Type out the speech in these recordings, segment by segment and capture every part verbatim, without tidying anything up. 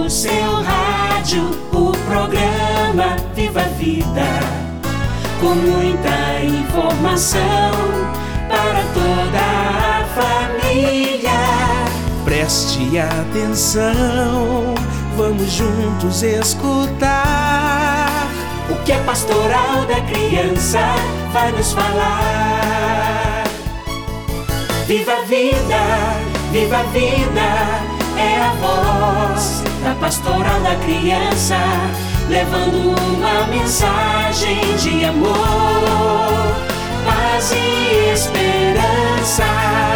no seu rádio o programa Viva a Vida, com muita informação para toda a família. Preste atenção, vamos juntos escutar o que a Pastoral da Criança vai nos falar. Viva a vida, viva a vida, é a voz da Pastoral da Criança, levando uma mensagem de amor, paz e esperança.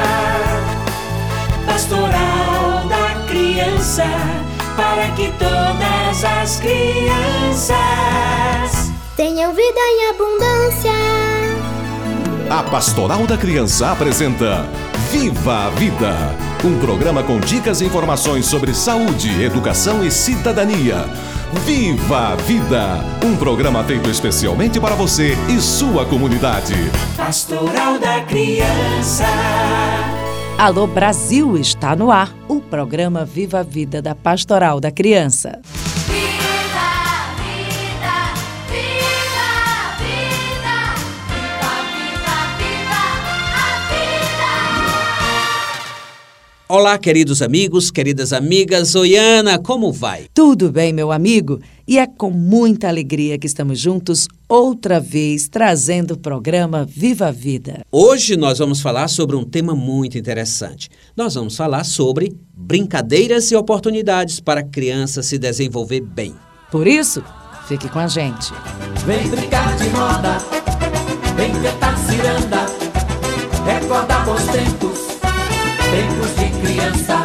Pastoral da Criança, para que todas as crianças tenham vida em abundância. A Pastoral da Criança apresenta Viva a Vida, um programa com dicas e informações sobre saúde, educação e cidadania. Viva a Vida, um programa feito especialmente para você e sua comunidade. Pastoral da Criança. Alô Brasil, está no ar o programa Viva a Vida da Pastoral da Criança. Olá, queridos amigos, queridas amigas. Oi, Ana, como vai? Tudo bem, meu amigo? E é com muita alegria que estamos juntos outra vez, trazendo o programa Viva a Vida. Hoje nós vamos falar sobre um tema muito interessante. Nós vamos falar sobre brincadeiras e oportunidades para a criança se desenvolver bem. Por isso, fique com a gente. Vem brincar de roda, vem cantar ciranda, recordar bons tempos, tempos de criança.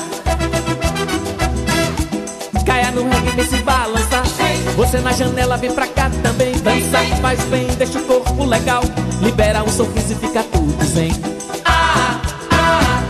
Caia no reggae, vem se balançar. Você na janela, vem pra cá também. Dança faz bem, deixa o corpo legal. Libera um sorriso e fica tudo zen. Ah, ah,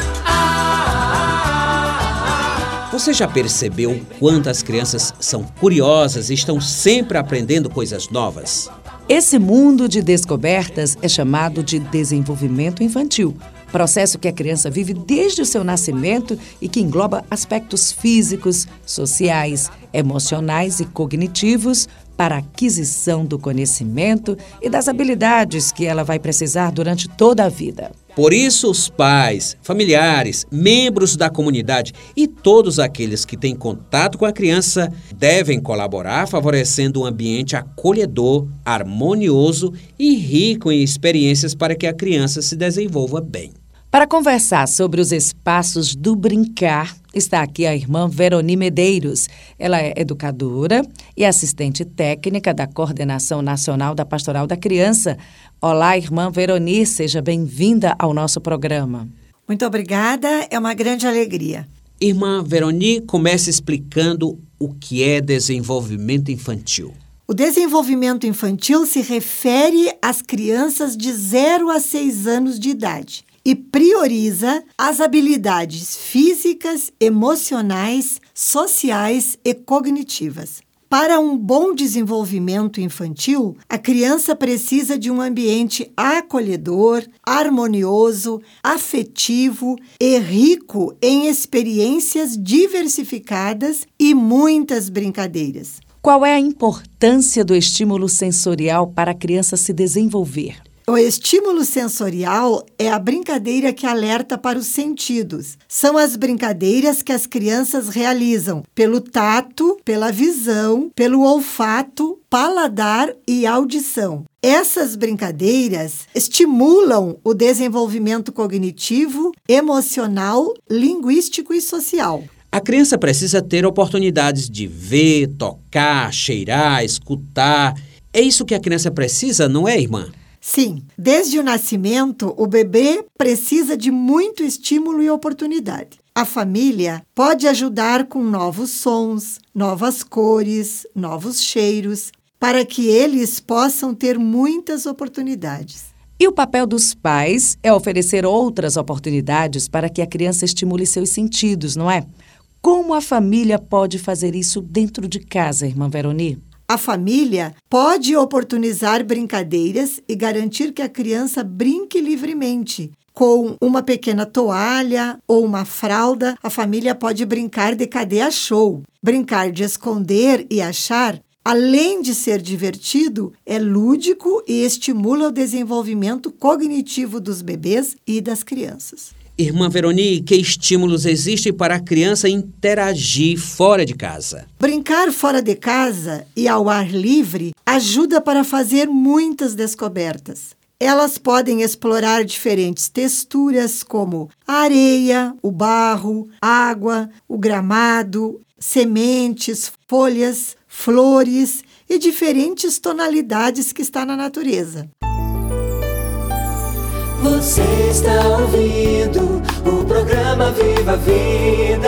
ah, ah. Você já percebeu quantas crianças são curiosas e estão sempre aprendendo coisas novas? Esse mundo de descobertas é chamado de desenvolvimento infantil, processo que a criança vive desde o seu nascimento e que engloba aspectos físicos, sociais, emocionais e cognitivos para a aquisição do conhecimento e das habilidades que ela vai precisar durante toda a vida. Por isso, os pais, familiares, membros da comunidade e todos aqueles que têm contato com a criança devem colaborar favorecendo um ambiente acolhedor, harmonioso e rico em experiências para que a criança se desenvolva bem. Para conversar sobre os espaços do brincar, está aqui a irmã Veroni Medeiros. Ela é educadora e assistente técnica da Coordenação Nacional da Pastoral da Criança. Olá, irmã Veroni, seja bem-vinda ao nosso programa. Muito obrigada, é uma grande alegria. Irmã Veroni, comece explicando o que é desenvolvimento infantil. O desenvolvimento infantil se refere às crianças de zero a seis anos de idade e prioriza as habilidades físicas, emocionais, sociais e cognitivas. Para um bom desenvolvimento infantil, a criança precisa de um ambiente acolhedor, harmonioso, afetivo e rico em experiências diversificadas e muitas brincadeiras. Qual é a importância do estímulo sensorial para a criança se desenvolver? O estímulo sensorial é a brincadeira que alerta para os sentidos. São as brincadeiras que as crianças realizam pelo tato, pela visão, pelo olfato, paladar e audição. Essas brincadeiras estimulam o desenvolvimento cognitivo, emocional, linguístico e social. A criança precisa ter oportunidades de ver, tocar, cheirar, escutar. É isso que a criança precisa, não é, irmã? Sim, desde o nascimento, o bebê precisa de muito estímulo e oportunidade. A família pode ajudar com novos sons, novas cores, novos cheiros, para que eles possam ter muitas oportunidades. E o papel dos pais é oferecer outras oportunidades para que a criança estimule seus sentidos, não é? Como a família pode fazer isso dentro de casa, irmã Veroni? A família pode oportunizar brincadeiras e garantir que a criança brinque livremente, Com uma pequena toalha ou uma fralda, a família pode brincar de cadê achou. Brincar de esconder e achar, além de ser divertido, é lúdico e estimula o desenvolvimento cognitivo dos bebês e das crianças. Irmã Veroni, que estímulos existem para a criança interagir fora de casa? Brincar fora de casa e ao ar livre ajuda para fazer muitas descobertas. Elas podem explorar diferentes texturas como a areia, o barro, água, o gramado, sementes, folhas, flores e diferentes tonalidades que está na natureza. Você está ouvindo o programa Viva a Vida.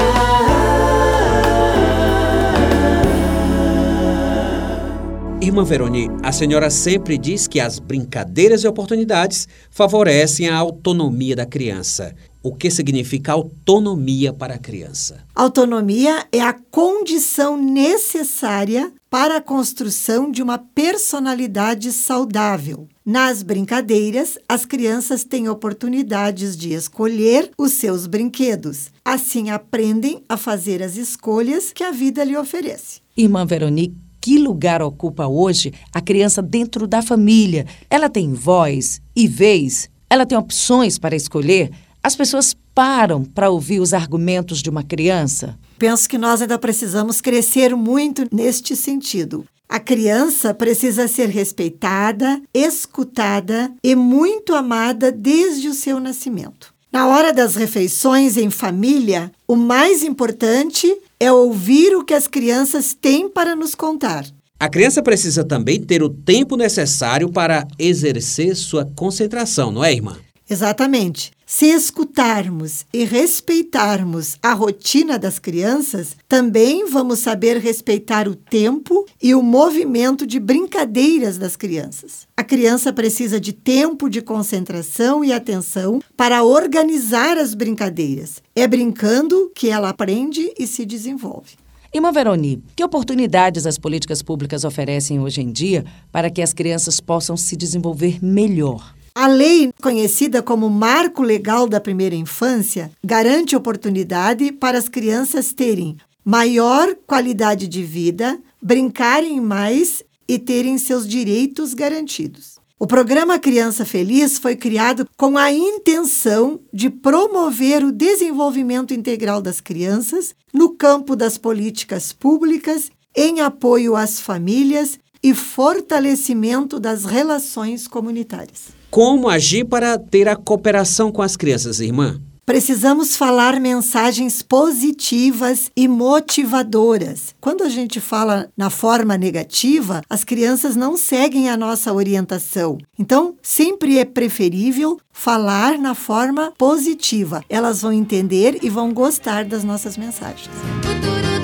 Irmã Veroni, a senhora sempre diz que as brincadeiras e oportunidades favorecem a autonomia da criança. O que significa autonomia para a criança? Autonomia é a condição necessária para a construção de uma personalidade saudável. Nas brincadeiras, as crianças têm oportunidades de escolher os seus brinquedos. Assim, aprendem a fazer as escolhas que a vida lhe oferece. Irmã Veronique, que lugar ocupa hoje a criança dentro da família? Ela tem voz e vez? Ela tem opções para escolher? As pessoas param para ouvir os argumentos de uma criança? Penso que nós ainda precisamos crescer muito neste sentido. A criança precisa ser respeitada, escutada e muito amada desde o seu nascimento. Na hora das refeições em família, o mais importante é ouvir o que as crianças têm para nos contar. A criança precisa também ter o tempo necessário para exercer sua concentração, não é, irmã? Exatamente. Se escutarmos e respeitarmos a rotina das crianças, também vamos saber respeitar o tempo e o movimento de brincadeiras das crianças. A criança precisa de tempo de concentração e atenção para organizar as brincadeiras. É brincando que ela aprende e se desenvolve. Irmã Veroni, que oportunidades as políticas públicas oferecem hoje em dia para que as crianças possam se desenvolver melhor? A lei, conhecida como Marco Legal da Primeira Infância, garante oportunidade para as crianças terem maior qualidade de vida, brincarem mais e terem seus direitos garantidos. O programa Criança Feliz foi criado com a intenção de promover o desenvolvimento integral das crianças no campo das políticas públicas, em apoio às famílias e fortalecimento das relações comunitárias. Como agir para ter a cooperação com as crianças, irmã? Precisamos falar mensagens positivas e motivadoras. Quando a gente fala na forma negativa, as crianças não seguem a nossa orientação. Então, sempre é preferível falar na forma positiva. Elas vão entender e vão gostar das nossas mensagens. O futuro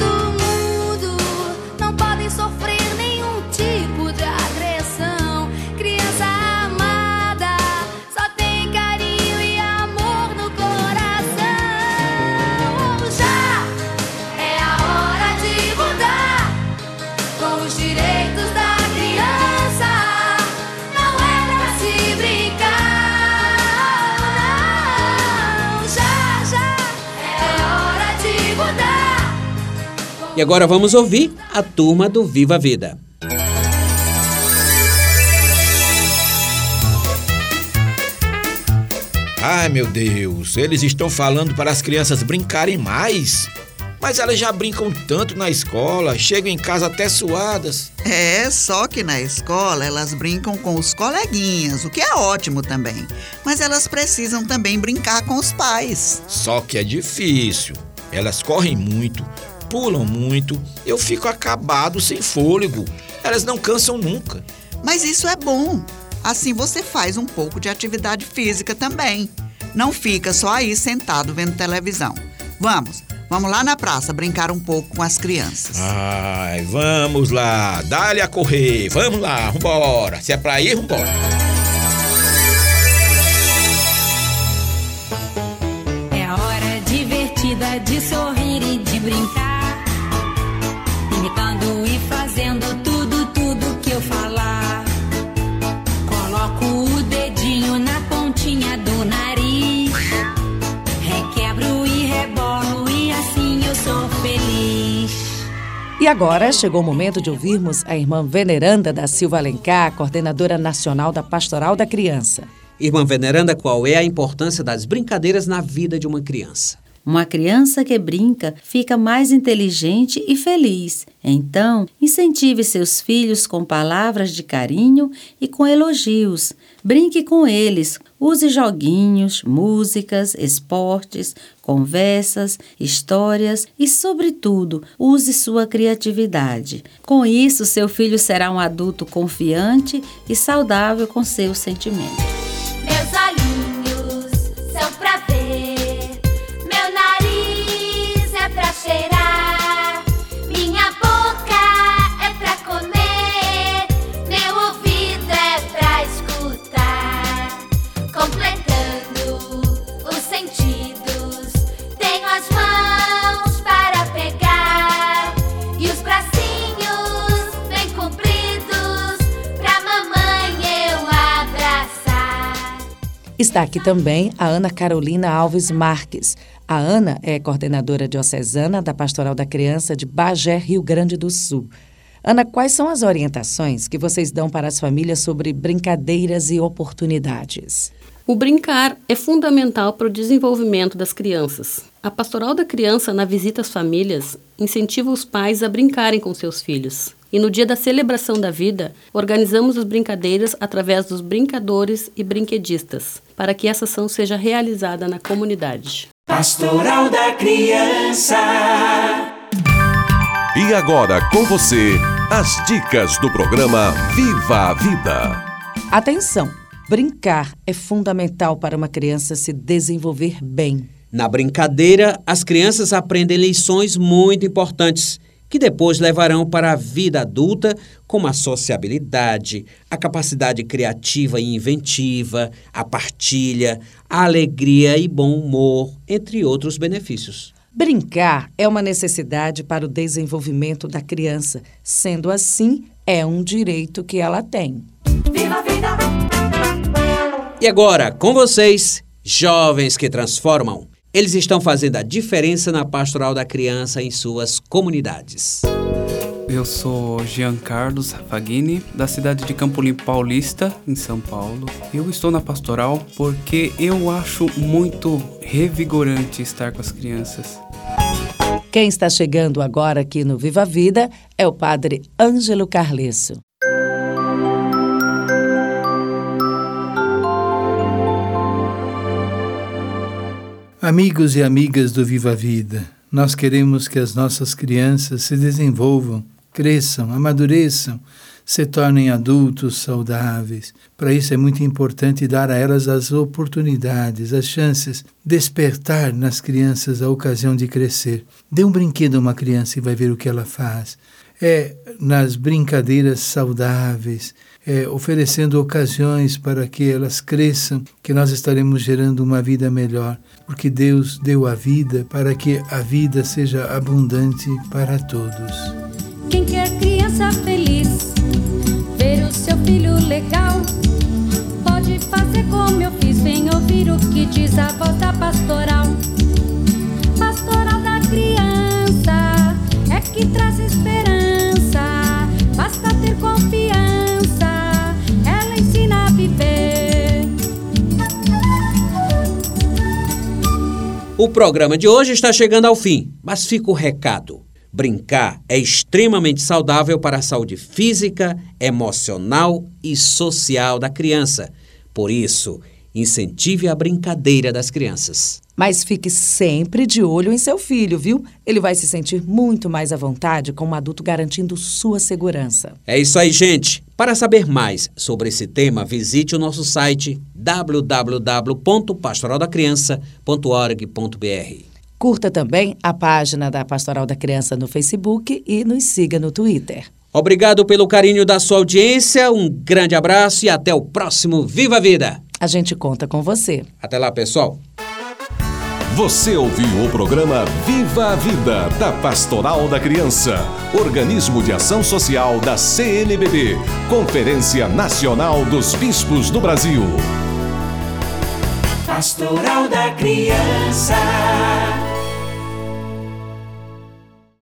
do mundo não pode sofrer nenhum tipo de agressão. Criança amada só tem carinho e amor no coração. Já é a hora de mudar com os direitos da criança. Não é pra se brincar. Já, já é hora de mudar. E agora vamos ouvir a turma do Viva a Vida. Ai, meu Deus, eles estão falando para as crianças brincarem mais. Mas elas já brincam tanto na escola, chegam em casa até suadas. É, só que na escola elas brincam com os coleguinhas, o que é ótimo também. Mas elas precisam também brincar com os pais. Só que é difícil. Elas correm muito, pulam muito, eu fico acabado sem fôlego. Elas não cansam nunca. Mas isso é bom. Assim você faz um pouco de atividade física também. Não fica só aí sentado vendo televisão. Vamos, vamos lá na praça brincar um pouco com as crianças. Ai, vamos lá, dá-lhe a correr, vamos lá, vambora. Se é pra ir, vambora. É a hora divertida de sorrir e de brincar, imitando e fazendo tudo, tudo que eu falar. Coloco o dedinho na pontinha do nariz sou feliz. E agora chegou o momento de ouvirmos a irmã Veneranda da Silva Alencar, coordenadora nacional da Pastoral da Criança. Irmã Veneranda, qual é a importância das brincadeiras na vida de uma criança? Uma criança que brinca fica mais inteligente e feliz. Então, incentive seus filhos com palavras de carinho e com elogios. Brinque com eles. Use joguinhos, músicas, esportes, conversas, histórias e, sobretudo, use sua criatividade. Com isso, seu filho será um adulto confiante e saudável com seus sentimentos. Meus olhinhos são pra ver, meu nariz é pra cheirar, minha boca é pra comer, meu ouvido é pra escutar. Completando os sentidos, tenho as mãos para pegar e os bracinhos bem compridos pra mamãe eu abraçar. Está aqui também a Ana Carolina Alves Marques. A Ana é coordenadora diocesana da Pastoral da Criança de Bagé, Rio Grande do Sul. Ana, quais são as orientações que vocês dão para as famílias sobre brincadeiras e oportunidades? O brincar é fundamental para o desenvolvimento das crianças. A Pastoral da Criança, na visita às famílias, incentiva os pais a brincarem com seus filhos. E no dia da celebração da vida, organizamos as brincadeiras através dos brincadores e brinquedistas, para que essa ação seja realizada na comunidade. Pastoral da Criança. E agora com você, as dicas do programa Viva a Vida. Atenção! Brincar é fundamental para uma criança se desenvolver bem. Na brincadeira, as crianças aprendem lições muito importantes, que depois levarão para a vida adulta, como a sociabilidade, a capacidade criativa e inventiva, a partilha, a alegria e bom humor, entre outros benefícios. Brincar é uma necessidade para o desenvolvimento da criança. Sendo assim, é um direito que ela tem. Viva a vida! E agora, com vocês, jovens que transformam. Eles estão fazendo a diferença na Pastoral da Criança em suas comunidades. Eu sou Jean Carlos Rafagini, da cidade de Campo Limpo Paulista, em São Paulo. Eu estou na Pastoral porque eu acho muito revigorante estar com as crianças. Quem está chegando agora aqui no Viva a Vida é o padre Ângelo Carlesso. Amigos e amigas do Viva a Vida, nós queremos que as nossas crianças se desenvolvam, cresçam, amadureçam, se tornem adultos saudáveis. Para isso é muito importante dar a elas as oportunidades, as chances, despertar nas crianças a ocasião de crescer. Dê um brinquedo a uma criança e vai ver o que ela faz. É nas brincadeiras saudáveis, é, oferecendo ocasiões para que elas cresçam, que nós estaremos gerando uma vida melhor, porque Deus deu a vida para que a vida seja abundante para todos. Quem quer criança feliz, ver o seu filho legal, pode fazer como eu fiz, vem ouvir o que diz a voz da pastoral. Pastoral da Criança é que traz esperança, basta ter confiança, ela ensina a viver. O programa de hoje está chegando ao fim, mas fica o recado. Brincar é extremamente saudável para a saúde física, emocional e social da criança. Por isso, incentive a brincadeira das crianças. Mas fique sempre de olho em seu filho, viu? Ele vai se sentir muito mais à vontade com um adulto garantindo sua segurança. É isso aí, gente. Para saber mais sobre esse tema, visite o nosso site w w w ponto pastoral da criança ponto org ponto b r. Curta também a página da Pastoral da Criança no Facebook e nos siga no Twitter. Obrigado pelo carinho da sua audiência, um grande abraço e até o próximo Viva a Vida! A gente conta com você. Até lá, pessoal! Você ouviu o programa Viva a Vida, da Pastoral da Criança, organismo de ação social da C N B B, Conferência Nacional dos Bispos do Brasil. Pastoral da Criança.